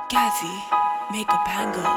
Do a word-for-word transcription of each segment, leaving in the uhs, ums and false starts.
Gazzy, make a banger.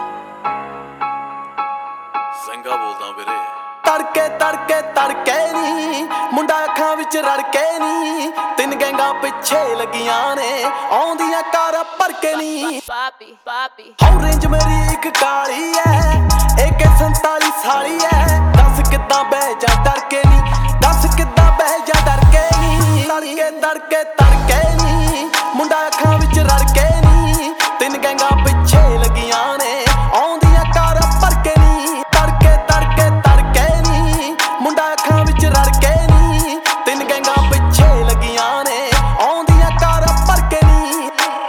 ਸਿੰਘਾ ਬੋਲਦਾ ਵੀਰੇ ਤੜਕੇ ਤੜਕੇ ਤੜਕੇ ਨੀ ਮੁੰਡਾ ਅੱਖਾਂ ਵਿੱਚ ਰੜਕੇ ਨੀ ਤਿੰਨ ਗੈਂਗਾਂ ਪਿੱਛੇ ਲੱਗੀਆਂ ਨੇ ਆਉਂਦੀਆਂ ਕਾਰ ਭਰ ਕੇ ਨੀ ਪਾਪੀ ਪਾਪੀ ਔਰੇਂਜ ਮੇਰੀ ਇੱਕ ਕਾਲੀ ਐ ਏ ਕੇ ਸੰਤਾਲੀ ਸਾਲੀ ਐ ਦੱਸ ਕਿੱਦਾਂ ਬਹਿ ਜਾ ਡਰ ਕੇ ਨੀ ਦੱਸ ਕਿੱਦਾਂ ਬਹਿ ਜਾ ਡਰ ਕੇ ਨੀ ਤੜਕੇ ਤੜਕੇ ਤੜਕੇ ਨੀ ਮੁੰਡਾ ਅੱਖਾਂ ਵਿੱਚ ਰੜਕੇ ਨੀ ਤਿੰਨ ਗੈਂਗਾਂ ਪਿੱਛੇ ਲੱਗੀਆਂ ਨੇ ਆਉਂਦੀਆਂ ਕਾਰ ਭਰ ਕੇ ਨੀ ਤੜਕੇ ਤੜਕੇ ਤੜਕੇ ਨੀ ਮੁੰਡਾ ਅੱਖਾਂ ਵਿੱਚ ਰੜਕੇ ਨੀ ਤਿੰਨ ਗੈਂਗਾਂ ਪਿੱਛੇ ਲੱਗੀਆਂ ਨੇ ਆਉਂਦੀਆਂ ਕਾਰ ਭਰ ਕੇ ਨੀ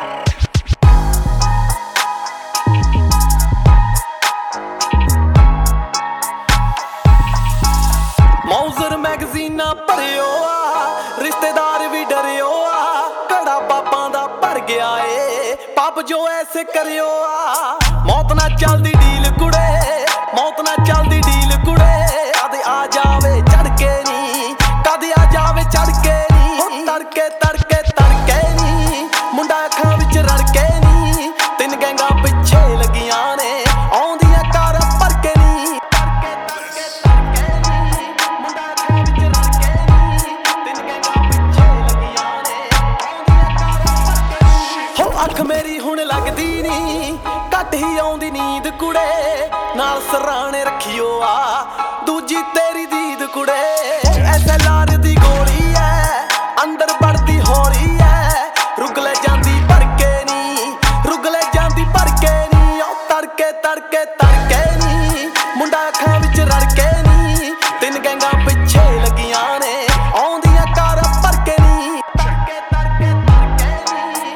ਮੌਜ਼ਰ ਮੈਗਜ਼ੀਨਾਂ ਭਰਿਓ ਆ ਰਿਸ਼ਤੇਦਾਰ ਵੀ ਡਰਿਓ ਆ ਘੜਾ ਪਾਪਾਂ ਦਾ ਭਰ ਗਿਆ ਏ ਪਾਪ ਜੋ ਐਸੇ ਕਰਿਓ ਆ ਮੌਤ ਨਾਲ ਚੱਲਦੀ ਡੀਲ ਕੁੜੇ ਮੌਤ ਨਾਲ ਚੱਲਦੀ ਡੀਲ ਕੁੜੇ ਕਦੇ ਆ ਜਾਵੇ ਚੜ ਕੇ ਨੀ ਕਦੇ ਆ ਜਾਵੇ ਚੜ ਕੇ ਨੀ ਹੋ ਤੜਕੇ ਤੜਕੇ ਤੜਕੇ ਨੀ ਮੁੰਡਾ ਅੱਖਾਂ ਵਿੱਚ ਰੜਕੇ ਨੀ ਤਿੰਨ ਗੈਂਗਾਂ ਪਿੱਛੇ ਲੱਗੀਆਂ ਨੇ ਆਉਂਦੀਆਂ ਕਾਰ ਭਰ ਕੇ ਨੀ ਤੜਕੇ ਤੜਕੇ ਤੜਕੇ ਨੀ ਮੁੰਡਾ ਅੱਖਾਂ ਵਿੱਚ ਰੜਕੇ ਨੀ ਤਿੰਨ ਗੈਂਗਾਂ ਪਿੱਛੇ ਲੱਗੀਆਂ ਨੇ ਆਉਂਦੀਆਂ ਕਾਰ ਭਰ ਕੇ ਨੀ ਹੋ ਅੱਖ ਮੇਰੀ ਹੁਣ ਲੱਗਦੀ ਨੀ ਘੱਟ ਹੀ ਆਉਂਦੀ ਨੀਂਦ ਕੁੜੇ ਨਾਲ ਸਰਾਣੇ ਰੱਖਿਓ ਆ ਦੂਜੀ ਤੇਰੀ ਦੀਦ ਕੁੜੇ ਐਸੇ ਲਾਰ ਦੀ ਗੋਲੀ ਐ ਅੰਦਰ ਵੜਦੀ ਹੌਲੀ ਐ ਰੁਕ ਲੈ ਜਾਂਦੀ ਭਰ ਕੇ ਨੀ ਰੁਕ ਲੈ ਜਾਂਦੀ ਭਰ ਕੇ ਨੀ ਓ ਤੜਕੇ ਤੜਕੇ ਤੜਕੇ ਨੀ ਮੁੰਡਾ ਅੱਖਾਂ ਵਿੱਚ ਰੜਕੇ ਨੀ ਤਿੰਨ ਗੈਂਗਾਂ ਪਿੱਛੇ ਲੱਗੀਆਂ ਨੇ ਆਉਂਦੀਆਂ ਕਾਰ ਭਰ ਕੇ ਨੀ ਤੜਕੇ ਤੜਕੇ ਤੜਕੇ ਨੀ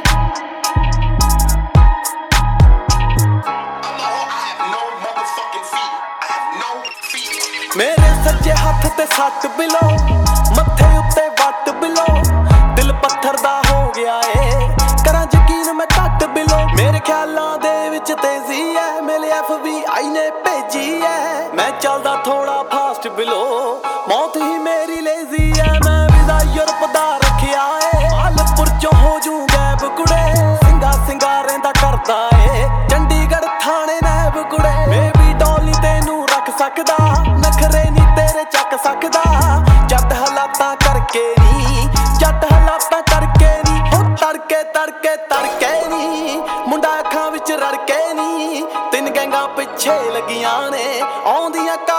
ਮੇਰੇ ਸੱਜੇ ਹੱਥ ਤੇ ਸੱਟ ਬਿਲੋ ਮੱਥੇ ਉੱਤੇ ਵੱਟ ਬਿਲੋ ਦਿਲ ਪੱਥਰ ਦਾ ਹੋ ਗਿਆ ਏ ਕਰਾਂ ਯਕੀਨ ਮੈਂ ਘੱਟ ਬਿਲੋ ਮੇਰੇ ਖਿਆਲਾਂ ਦੇ ਵਿੱਚ ਤੇਜ਼ੀ ਐ ਮੇਰੇ ਐਫ ਬੀ ਆਈ ਨੇ ਭੇਜੀ ਐ ਮੈਂ ਚੱਲਦਾ ਥੋੜਾ ਫਾਸਟ ਬਿਲੋ ਮੌਤ ਹੀ ਮੇਰੀ ਲੇਜ਼ੀ ਐ ਮੈਂ ਵੀਜ਼ਾ ਯੂਰਪ ਦਾ ਰੱਖਿਆ ਏ ਮਾਲਪੁਰ ਚੋਂ ਹੋ ਜੂ ਗੈਬ ਕੁੜੇ ਸਿੰਘਾ ਸਿੰਘਾ ਰਹਿੰਦਾ ਕਰਦਾ ਏ ਚੰਡੀਗੜ੍ਹ ਥਾਣੇ ਨੈਬ ਕੁੜੇ ਬੇਬੀ ਡੋਲ ਨੀ ਤੈਨੂੰ ਰੱਖ ਸਕਦਾ ਨਖਰੇ ਨੀ ਤੇਰੇ ਚੱਕ ਸਕਦਾ ਜੱਟ ਹਾਲਾਤਾਂ ਕਰਕੇ ਨੀ ਜੱਟ ਹਾਲਾਤਾਂ ਕਰਕੇ ਨੀ ਹੋ ਤੜਕੇ ਤੜਕੇ ਤੜਕੇ ਨੀ ਮੁੰਡਾ ਅੱਖਾਂ ਵਿੱਚ ਰੜਕੇ ਨੀ ਤਿੰਨ ਗੈਂਗਾਂ ਪਿੱਛੇ ਲੱਗੀਆਂ ਨੇ ਆਉਂਦੀਆਂ